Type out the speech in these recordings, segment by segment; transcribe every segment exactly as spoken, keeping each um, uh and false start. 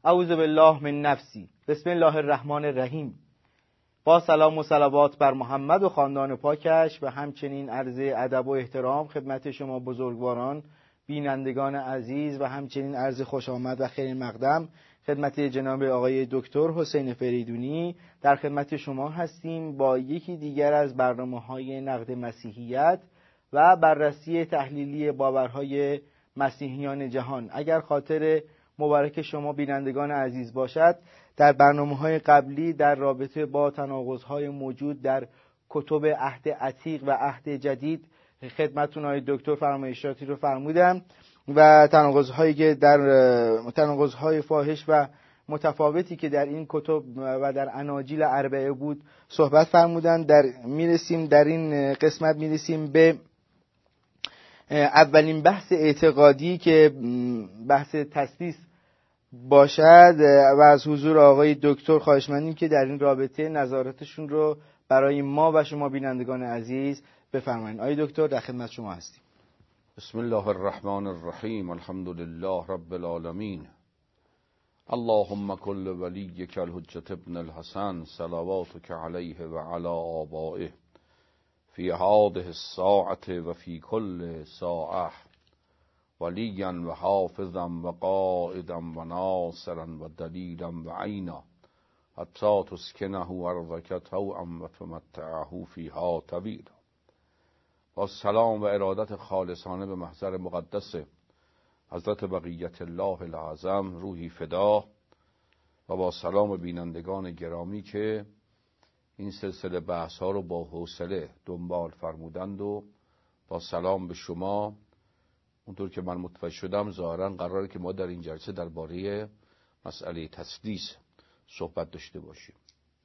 اعوذ بالله من نفسی. بسم الله الرحمن الرحیم. با سلام و صلوات بر محمد و خاندان پاکش و همچنین عرض ادب و احترام خدمت شما بزرگواران بینندگان عزیز و همچنین عرض خوش آمد و خیر مقدم خدمت جناب آقای دکتر حسین فریدونی. در خدمت شما هستیم با یکی دیگر از برنامه‌های نقد مسیحیت و بررسی تحلیلی باورهای مسیحیان جهان. اگر خاطر مبارک شما بینندگان عزیز باشد، در برنامه‌های قبلی در رابطه با تناقض‌های موجود در کتب عهد عتیق و عهد جدید خدمتتون آقای دکتر فرمایشاتی رو فرمودم و تناقض‌هایی که در تناقض‌های فاحش و متفاوتی که در این کتب و در اناجیل اربعه بود صحبت فرمودن. در میرسیم در این قسمت میرسیم به اولین بحث اعتقادی که بحث تثلیث باشد و از حضور آقای دکتر خواهش می‌کنیم که در این رابطه نظارتشون رو برای ما و شما بینندگان عزیز بفرمایید. آقای دکتر در خدمت شما هستیم. بسم الله الرحمن الرحیم. الحمد لله رب العالمین. اللهم کل ولیک الحجة ابن الحسن صلواتک علیه و علی آبائه فی هذه الساعة و فی کل ساعة ولیا و حافظا و قائدا و ناصرا و دلیلا و عینا حتی تسکنه ارضک طوعا و تمتعه فیها طویلا. با سلام و ارادت خالصانه به محضر مقدس حضرت بقیت الله العظم روحی فدا و با سلام بینندگان گرامی که این سلسله بحث ها رو با حوصله دنبال فرمودند و با سلام به شما. اونطور که من متوجه شدم ظاهرا قراره که ما در این جلسه درباره مسئله تثلیث صحبت داشته باشیم.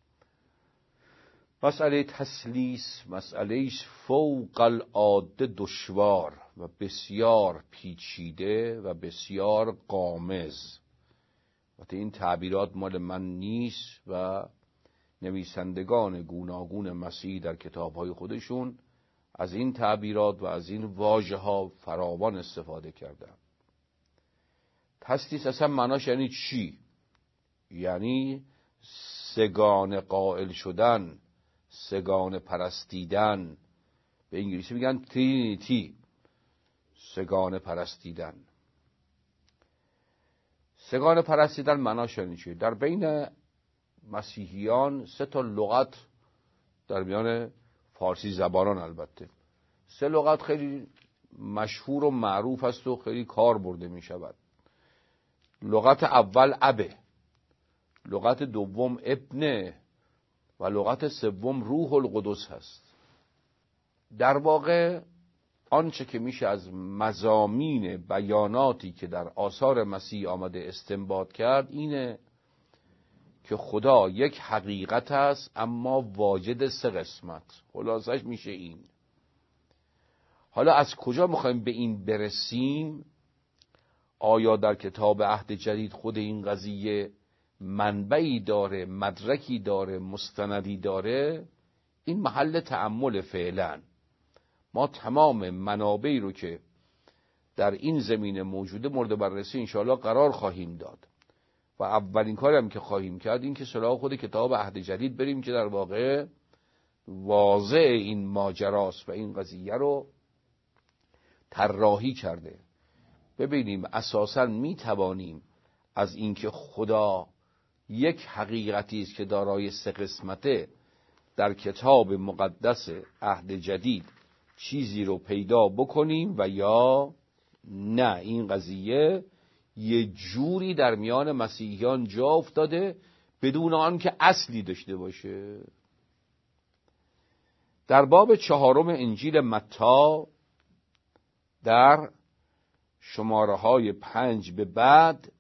مسئله تثلیث مسئله فوق العاده دشوار و بسیار پیچیده و بسیار غامض. البته این تعبیرات مال من نیست و نویسندگان گوناگون مسیحی در کتاب‌های خودشون از این تعبیرات و از این واژه‌ها فراوان استفاده کردن. تثلیث اصلا معناش یعنی چی؟ یعنی سگانه قائل شدن، سگانه پرستیدن. به انگلیسی میگن ترینیتی، سگانه پرستیدن. سگانه پرستیدن معناش یعنی چی؟ در بین مسیحیان سه تا لغت در میان فارسی زبانان، البته سه لغت خیلی مشهور و معروف است و خیلی کار برده می شود. لغت اول ابه، لغت دوم ابنه و لغت سوم روح القدس هست. در واقع آنچه که میشه از مضامین بیاناتی که در آثار مسیح آمده استنباط کرد اینه که خدا یک حقیقت است اما واجد سه قسمت. خلاصش میشه این. حالا از کجا میخوایم به این برسیم؟ آیا در کتاب عهد جدید خود این قضیه منبعی داره، مدرکی داره، مستندی داره؟ این محل تأمل فعلا. ما تمام منابعی رو که در این زمینه موجوده مورد بررسی انشاءالله قرار خواهیم داد و اولین کاری هم که خواهیم کرد این که سراغ خود کتاب عهد جدید بریم که در واقع واضح این ماجراست و این قضیه رو طراحی کرده. ببینیم اساساً می توانیم از اینکه خدا یک حقیقتی است که دارای سه قسمته در کتاب مقدس عهد جدید چیزی رو پیدا بکنیم و یا نه این قضیه یه جوری در میان مسیحیان جا افتاده بدون آن که اصلی داشته باشه. در باب چهارم انجیل متی در شماره های پنج به بعد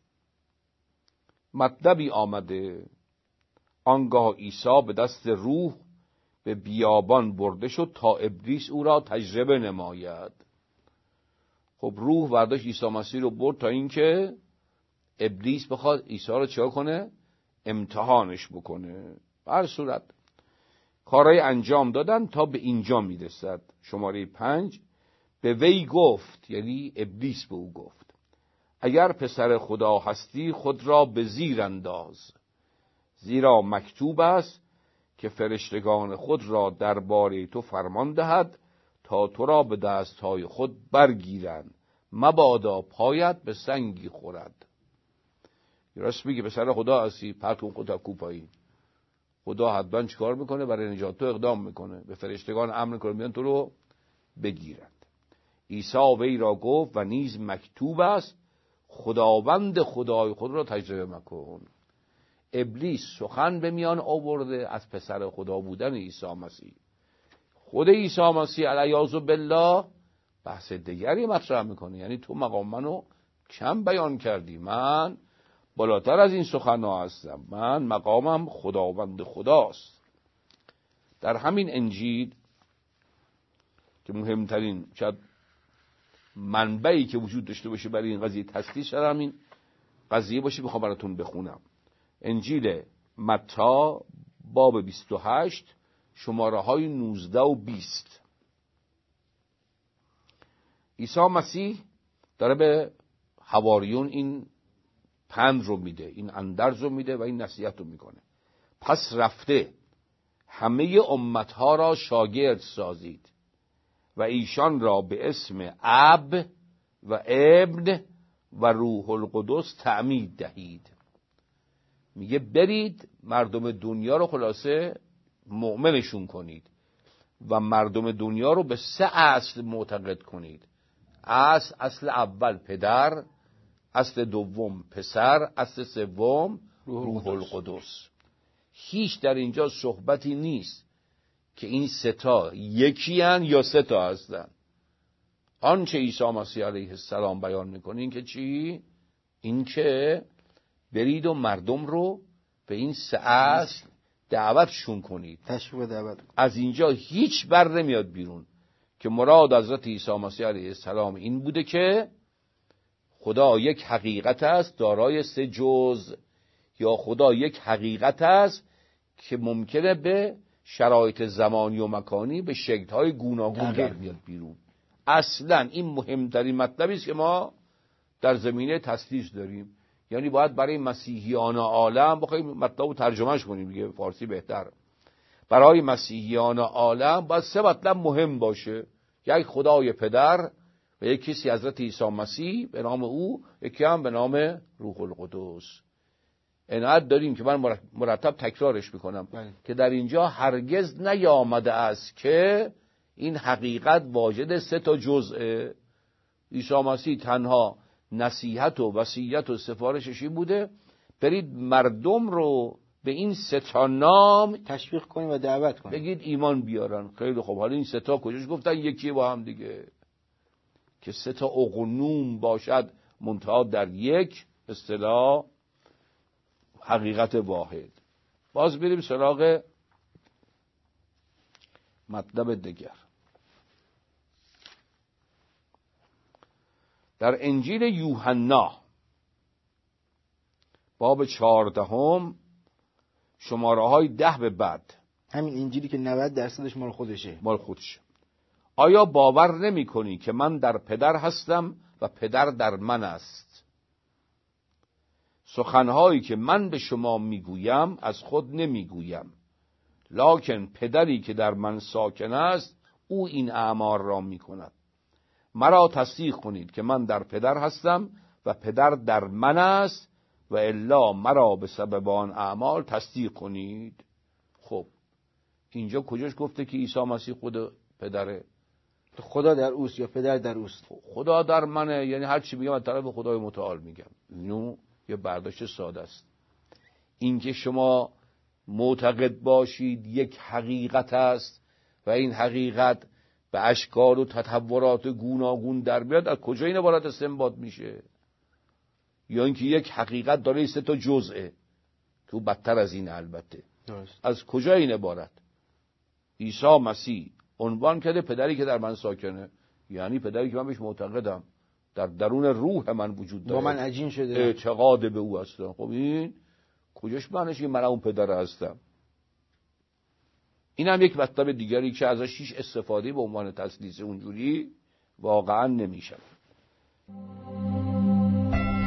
مطلبی آمده. آنگاه عیسی به دست روح به بیابان برده شد تا ابلیس او را تجربه نماید. خب روح برداشت عیسی مسیح رو برد تا اینکه ابلیس بخواد عیسی رو چیکار کنه؟ امتحانش بکنه. هر صورت کارهای انجام دادن تا به اینجا میرسد. شماره پنج به وی گفت، یعنی ابلیس به او گفت: اگر پسر خدا هستی خود را به زیر انداز، زیرا مکتوب است که فرشتگان خود را درباره تو فرمان دهد تا تو را به دستهای خود برگیرند، مبادا پایت به سنگی خورد. راست میگه پسر خدا هستی، پرت کن خودت کوپایی. خدا حتما چیکار میکنه؟ برای نجات تو اقدام میکنه، به فرشتگان امر کنه بیان تو رو بگیرند. عیسی وی را گفت و نیز مکتوب است خداوند خدای خود را تجربه مکن. ابلیس سخن به میان آورده از پسر خدا بودن عیسی مسیح. خود عیسی مسیح علیه بالله بحث دیگری مطرح میکنه، یعنی تو مقام منو کم بیان کردی، من بالاتر از این سخن‌ها هستم، من مقامم خداوند خداست. در همین انجیل که مهمترین شاید منبعی که وجود داشته باشه برای این قضیه تسلیث شد همین قضیه باشه، میخوام براتون بخونم. انجیل متی باب بیست و هشت شماره های نوزده و بیست. عیسی مسیح داره به حواریون این پند رو میده، این اندرز رو میده و این نصیحت رو میکنه. پس رفته همه امتها را شاگرد سازید و ایشان را به اسم اب و ابن و روح القدس تعمید دهید. میگه برید مردم دنیا رو خلاصه مؤمنشون کنید و مردم دنیا رو به سه اصل معتقد کنید. اصل اصل اول پدر، اصل دوم پسر، اصل سوم روح القدس. هیچ در اینجا صحبتی نیست که این سه تا یکی ان یا سه تا هستن. آنچه عیسی مسیح علیه السلام بیان میکنه این که چی؟ این که برید و مردم رو به این سه اصل دعوتشون کنید. تشویق دعوت. از اینجا هیچ بر نمیاد بیرون که مراد حضرت عیسی مسیح علیه السلام این بوده که خدا یک حقیقت است دارای سه جزء، یا خدا یک حقیقت است که ممکنه به شرایط زمانی و مکانی به شکل‌های گوناگون در بیاد بیرون. اصلا این مهمترین مطلبی است که ما در زمینه تسلیث داریم. یعنی باید برای مسیحیان عالم بخوایم مطلب رو ترجمهش کنیم دیگه، فارسی بهتر. برای مسیحیان عالم باید سه مطلب مهم باشه: یک خدای پدر و یک کسی حضرت عیسی مسیح به نام او، یکی هم به نام روح القدس. عنایت داریم که من مرتب تکرارش میکنم بله. که در اینجا هرگز نیامده است که این حقیقت واجد سه تا جزء. عیسی مسیح تنها نصیحت و وصیت و سفارشش این بوده برید مردم رو به این سه تا نام تشویق کنید و دعوت کنید، بگید ایمان بیارن. خیلی خوب، حالا این سه تا کجاش گفتن یکی با هم دیگه؟ که سه تا اقنوم باشد منتها در یک اصطلاح حقیقت واحد. باز بریم سراغ مطلب دیگر. در انجیل یوحنا باب چهاردهم شماره های ده به بعد، همین انجیلی که نود درصدش مال خودشه مال خودشه. آیا باور نمی کنی که من در پدر هستم و پدر در من است؟ سخنهایی که من به شما میگویم از خود نمیگویم، لکن پدری که در من ساکن است او این اعمال را میکند. مرا تصدیق کنید که من در پدر هستم و پدر در من است و الا مرا به سبب آن اعمال تصدیق کنید. خب اینجا کجاش گفته که عیسی مسیح خود پدره؟ خدا در اوست یا پدر در اوست؟ خدا در منه، یعنی هر چی میگم از طرف خدای متعال میگم. اینو یه برداشت ساده است. اینکه شما معتقد باشید یک حقیقت است و این حقیقت به اشکال و تطورات گوناگون در بیاد، از کجا این عبارت استنباط میشه؟ یا اینکه یک حقیقت داره سه تا جزئه که بدتر از این البته. درست. از کجا این عبارت؟ عیسی مسیح عنوان کرده پدری که در من ساکنه، یعنی پدری که من بهش معتقدم، در درون روح من وجود داره، با من عجین شده، اعتقاد به او هستم. خب این کجاش معنیش که من اون پدر هستم؟ این هم یک مطلب دیگری که ازش هیچ استفاده به عنوان تسلیث اونجوری واقعا نمیشه.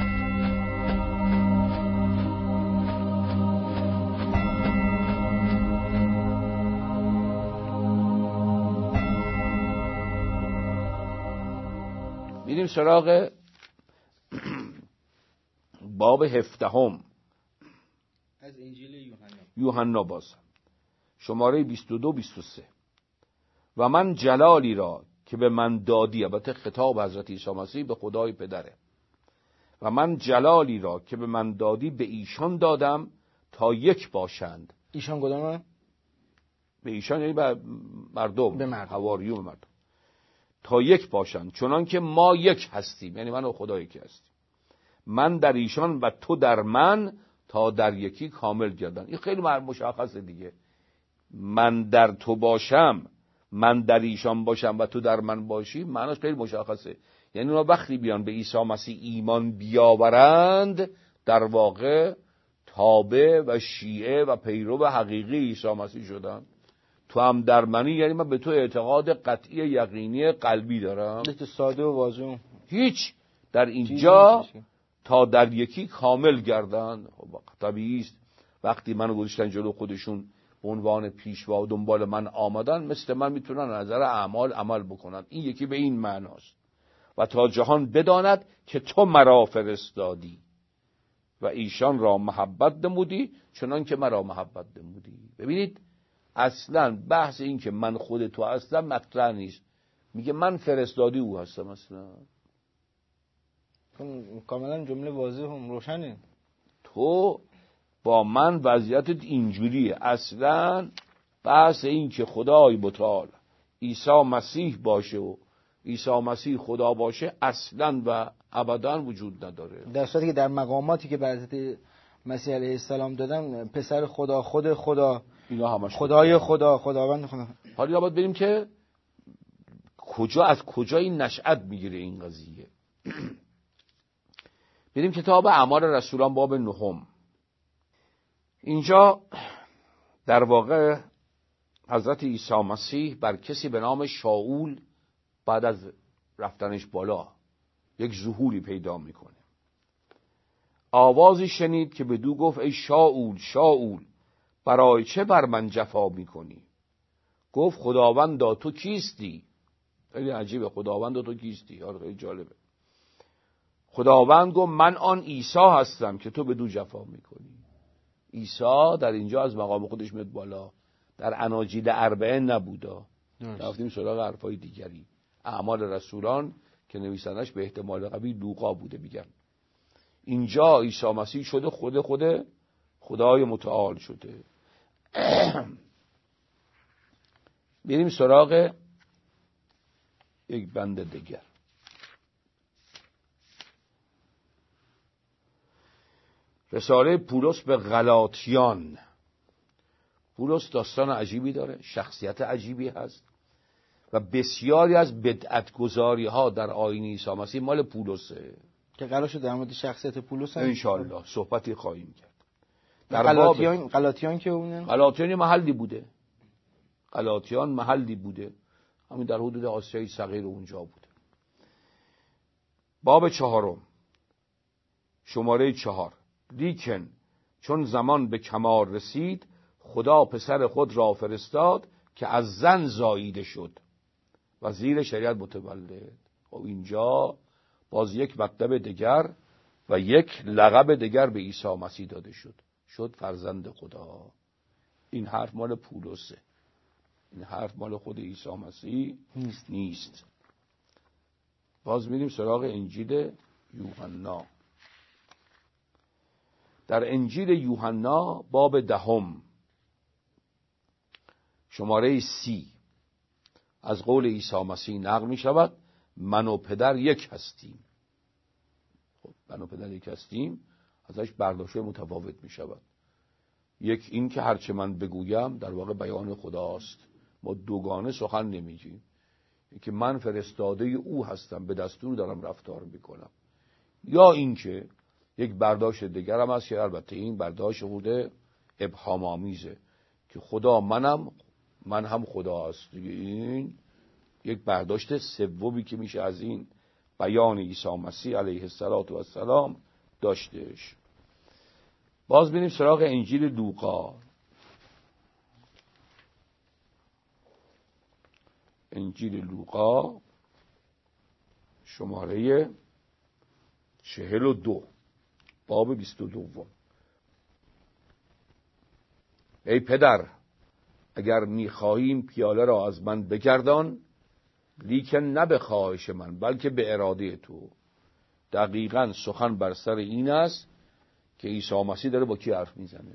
میریم سراغ باب هفدهم از انجیل یوحنا. یوحنا باز شماره بیست و دو بیست و سه. و من جلالی را که به من دادی، البته خطاب حضرت عیسی مسیح به خدای پدره، و من جلالی را که به من دادی به ایشان دادم تا یک باشند. ایشان کدامه؟ به ایشان یعنی به مردم، به مردم. حواریون مردم. تا یک باشند چنان که ما یک هستیم، یعنی من و خدا یکی هستیم. من در ایشان و تو در من تا در یکی کامل گردن. این خیلی مشخصه دیگه. من در تو باشم، من در ایشان باشم و تو در من باشی، معناش خیلی مشخصه. یعنی اونا وقتی بیان به عیسی مسیح ایمان بیاورند، در واقع تابع و شیعه و پیرو حقیقی عیسی مسیح شدن. تو هم در منی، یعنی من به تو اعتقاد قطعی یقینی قلبی دارم. ساده و واضح. هیچ در اینجا تا در یکی کامل گردن. طبیعی است وقتی منو گذاشتن جلو خودشون به عنوان پیشوا و دنبال من آمدن، مثل من میتونن نظر اعمال عمل بکنن. این یکی به این معناست. و تا جهان بداند که تو مرا فرستادی و ایشان را محبت نمودی چنان که مرا محبت نمودی. ببینید اصلا بحث این که من خود تو هستم مطرح نیست. میگه من فرستادی او هستم. اصلا کاملا جمله واضح و روشنه. تو با من وضعیتت اینجوریه. اصلا بحث این که خدای متعال عیسی مسیح باشه و عیسی مسیح خدا باشه اصلا و ابدا وجود نداره. در صورتی که در مقاماتی که به حضرت مسیح علیه السلام دادن، پسر خدا، خود خدا، اینا همش خدای خدا، خداوند خدا. حالا باید بریم که کجا از کجا این نشأت میگیره این قضیه. بریم کتاب اعمال رسولان باب نهم. اینجا در واقع حضرت عیسی مسیح بر کسی به نام شاول بعد از رفتنش بالا یک ظهوری پیدا میکنه. آوازی شنید که بدو گفت ای شاول شاول برای چه بر من جفا میکنی؟ گفت خداوندا تو کیستی؟ خیلی عجیبه. خداوندا تو کیستی؟ آره خیلی جالبه. خداوند گفت من آن عیسی هستم که تو بدو جفا میکنی. عیسی در اینجا از مقام خودش میاد بالا. در اناجیل اربعه نبودا. رفتیم سراغ حرفای دیگری. اعمال رسولان که نویسندش به احتمال قوی لوقا بوده میگن. اینجا عیسی مسیح شده خود خود خدای متعال شده. بریم سراغ یک بند دیگر. رساله پولس به غلاطیان. پولس داستان عجیبی داره، شخصیت عجیبی هست و بسیاری از بدعتگذاری ها در آیین عیسی مسیح مال پولسه که قرار شد در مورد شخصیت پولس هم انشاءالله صحبتی خواهیم کرد. در غلاطیان غلاطیان که اونه غلاطیان محلی بوده. غلاطیان محلی بوده، همین در حدود آسیای صغیر اونجا بوده. باب چهارم شماره چهار. لیکن چون زمان به کمال رسید خدا پسر خود را فرستاد که از زن زاییده شد و زیر شریعت متولد. و اینجا باز یک مطلب دیگر و یک لقب دیگر به عیسی مسیح داده شد. شد فرزند خدا. این حرف مال پولسه. این حرف مال خود عیسی مسیح نیست. نیست. باز میریم سراغ انجیل یوحنا. در انجیل یوحنا باب دهم شماره سی از قول عیسی مسیح نقل می شود من و پدر یک هستیم. خب من و پدر یک هستیم ازش برداشت متفاوت می شود. یک این که هرچه من بگویم در واقع بیان خداست. ما دوگانه سخن نمیگیم. که من فرستاده او هستم، به دستور دارم رفتار میکنم. یا این که یک برداشت دیگر هم هست که البته این برداشت بوده ابهام آمیزه که خدا منم من هم خدا است. این یک برداشت سومی که میشه از این بیان عیسی مسیح علیه السلام داشتش. باز بریم سراغ انجیل لوقا. انجیل لوقا شماره چهل و دو باب بیست و دوم. ای پدر، اگر میخواهیم پیاله را از من بگردان، لیکن نه به خواهش من بلکه به اراده تو. دقیقاً سخن بر سر این است که عیسی مسیح داره با کی حرف میزنه.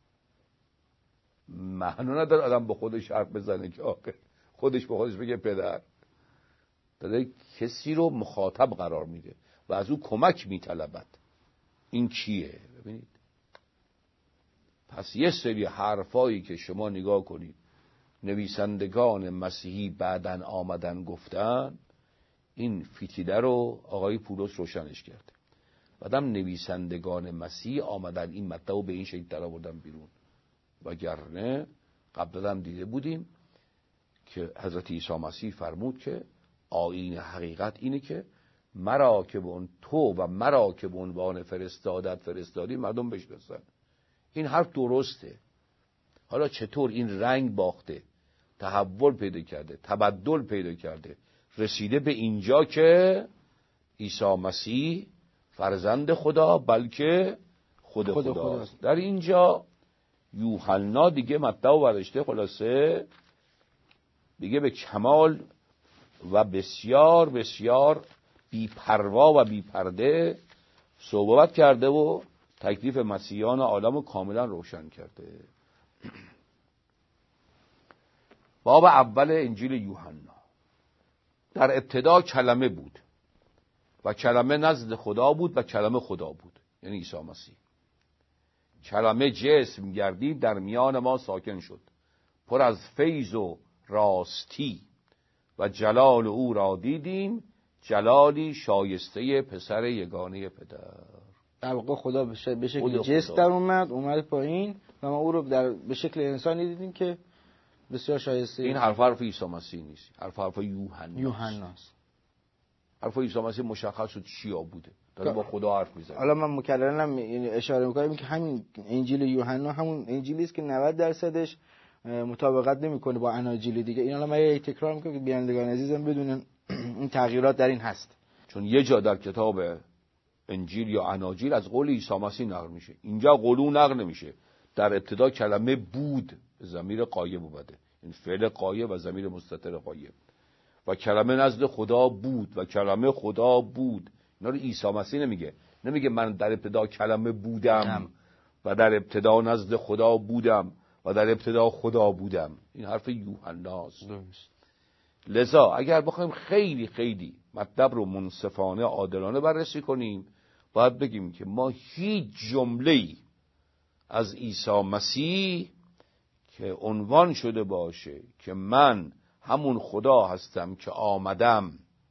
معنا نداره آدم با خودش حرف بزنه که آخه خودش به خودش بگه پدر. داره کسی رو مخاطب قرار میده و از او کمک میطلبد. این کیه؟ ببینید، پس یه سری حرفایی که شما نگاه کنید نویسندگان مسیحی بعدن آمدن گفتن، این فتیله رو آقای پولس روشنش کرده. بعدم نویسندگان مسیحی آمدن این مطلب رو به این شکل در آوردن بیرون. وگرنه قبلا هم دیده بودیم که حضرت عیسی مسیح فرمود که آیین حقیقت اینه که مرا که به اون تو و مرا که به عنوان فرستادت فرستادی مردم بشناسن. این حرف درسته. حالا چطور این رنگ باخته، تحول پیدا کرده، تبدل پیدا کرده، رسیده به اینجا که عیسی مسیح فرزند خدا بلکه خود, خود خداست. خدا. در اینجا یوحنا دیگه مطلب برشته، خلاصه دیگه به کمال و بسیار بسیار بی پروا و بی پرده صحبت کرده و تکلیف مسیحیان عالم رو کاملا روشن کرده. باب اول انجیل یوحنا. در ابتدا کلمه بود و کلمه نزد خدا بود و کلمه خدا بود، یعنی عیسی مسیح. کلمه جسم گردید در میان ما ساکن شد، پر از فیض و راستی و جلال او را دیدیم، جلالی شایسته پسر یگانه پدر. در واقع خدا به شکل جسم در اومد اومد پایین و ما او رو در به شکل انسانی دیدیم که بسیار شایسته. این حرف حرف عیسی مسیح نیست، حرف حرف یوحنا یوحناست. حرف عیسی مسیح مشخص شد چیا بوده، داره با خدا حرف میزنه. حالا من مکررن اشاره میکنم که همین انجیل یوحنا همون انجیلی است که نود درصدش مطابقت نمیکنه با اناجیل دیگه. این حالا من یه تکرار میکنم که بینندگان عزیزم بدونن این تغییرات در این هست. چون یه جا در کتاب انجیل یا اناجیل از قول عیسی مسیح نقل میشه، اینجا قولو نقل نمیشه. در ابتدا کلمه بود، ضمیر غایب اومده، این فعل غایب و ضمیر مستتر غایب، و کلمه نزد خدا بود و کلمه خدا بود. اینا رو عیسی مسیح نمیگه، نمیگه من در ابتدا کلمه بودم و در ابتدا نزد خدا بودم و در ابتدا خدا بودم. این حرف یوحناست. لذا اگر بخوایم خیلی خیلی مطلب رو منصفانه عادلانه بررسی کنیم، باید بگیم که ما هیچ جمله‌ای از عیسی مسیح که عنوان شده باشه که من همون خدا هستم که آمدم،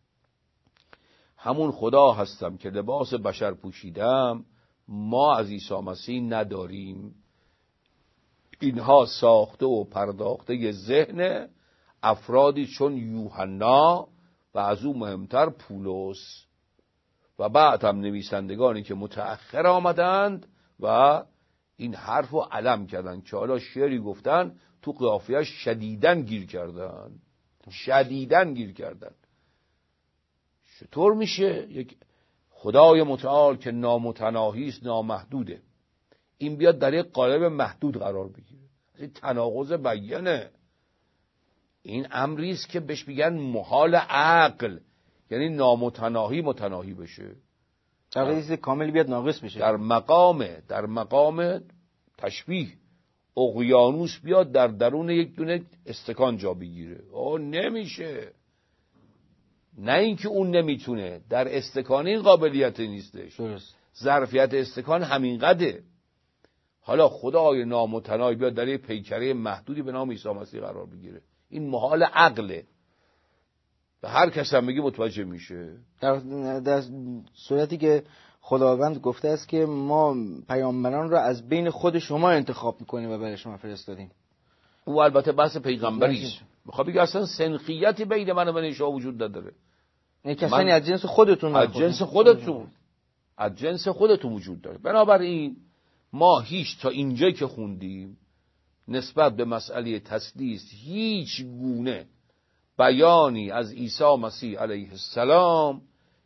همون خدا هستم که لباس بشر پوشیدم، ما از عیسی مسیح نداریم. اینها ساخته و پرداخته ی ذهن افرادی چون یوحنا و از او مهمتر پولس و بعد هم نویسندگانی که متأخر آمدند و این حرف رو علم کردن که حالا شعری گفتن تو قافیه‌اش شدیدن گیر کردن، شدیدن گیر کردن. چطور میشه یک خدای متعال که نامتناهی است، نامحدوده، این بیاد در یک قالب محدود قرار بگیره؟ این تناقض بیانه. این امری است که بهش میگن محال عقل، یعنی نامتناهی متناهی بشه، در حقیقت کامل بیاد ناقص بشه. در مقام در مقام تشبیه اقیانوس بیاد در درون یک دونه استکان جا بگیره. آه نمیشه. نه اینکه اون نمیتونه، در استکان این قابلیت نیستش. درست. ظرفیت استکان همین قده. حالا خدای نامتناهی بیاد در یک پیکره محدودی به نام عیسی مسیح قرار بگیره، این محال عقله. به هر کس هم بگی متوجه میشه. در, در صورتی که خداوند گفته است که ما پیامبران را از بین خود شما انتخاب میکنیم و برای شما فرستادیم. او البته بحث پیغمبری است. میخواد بگه اصلا سنخیتی بین من و بین شما وجود نداره. نه کسانی از جنس خودتون، از جنس خودتون از جنس خودتون وجود داره. بنابراین ما هیچ تا اینجایی که خوندیم نسبت به مسئله تثلیث هیچ گونه بیانی از عیسی مسیح علیه السلام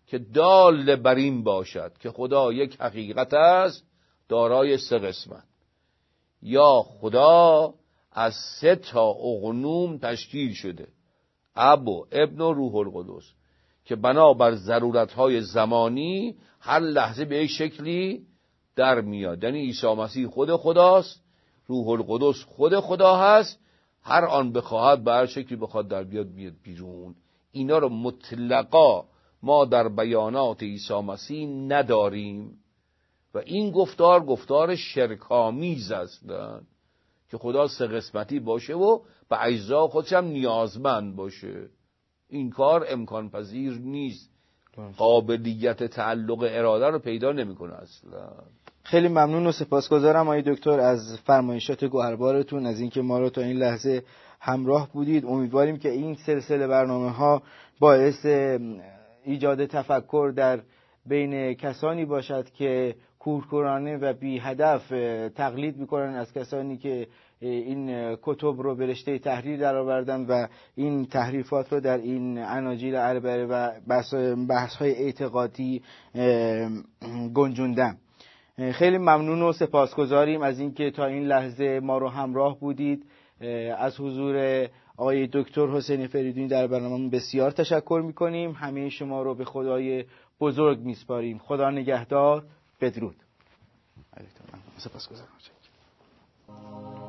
که دال بر این باشد که خدا یک حقیقت است دارای سه قسمت، یا خدا از سه تا اقنوم تشکیل شده، اب و ابن و روح القدس، که بنابر ضرورتهای زمانی هر لحظه به یک شکلی در میاد. یعنی عیسی مسیح خود خداست، روح القدس خود خدا هست، هر آن بخواهد به هر شکلی بخواد در بیاد بیاد بیرون. اینا رو مطلقا ما در بیانات عیسی مسیح نداریم و این گفتار گفتار شرک‌آمیز است که خدا سه قسمتی باشه و به اجزا خودش هم نیازمند باشه. این کار امکان پذیر نیست، قابلیت تعلق اراده رو پیدا نمیکنه اصلا. خیلی ممنون و سپاسگزارم آقای دکتر از فرمایشات گوهربارتون، از اینکه ما رو تا این لحظه همراه بودید. امیدواریم که این سلسله برنامه ها باعث ایجاد تفکر در بین کسانی باشد که کورکورانه و بی هدف تقلید میکنن از کسانی که این کتب رو به رشته تحریر درآوردن و این تحریفات رو در این اناجیل اربعه و بحث های اعتقادی گنجوندن. خیلی ممنون و سپاسگزاریم از اینکه تا این لحظه ما رو همراه بودید. از حضور آقای دکتر حسین فریدونی در برنامه بسیار تشکر میکنیم. همه شما رو به خدای بزرگ میسپاریم. خدا نگهدار. بدرود. سپاسگزارم.